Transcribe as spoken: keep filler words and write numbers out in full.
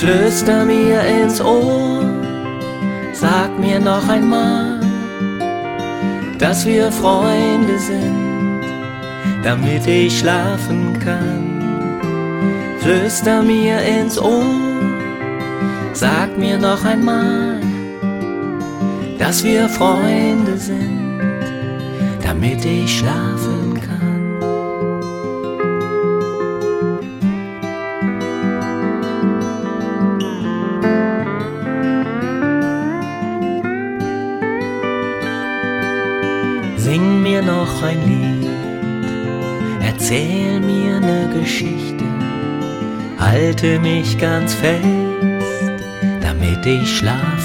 Flüster mir ins Ohr, sag mir noch einmal, dass wir Freunde sind, damit ich schlafen kann. Flüster mir ins Ohr, sag mir noch einmal, dass wir Freunde sind, damit ich schlafen kann. Sing mir noch ein Lied, erzähl mir ne Geschichte, halte mich ganz fest, damit ich schlafe.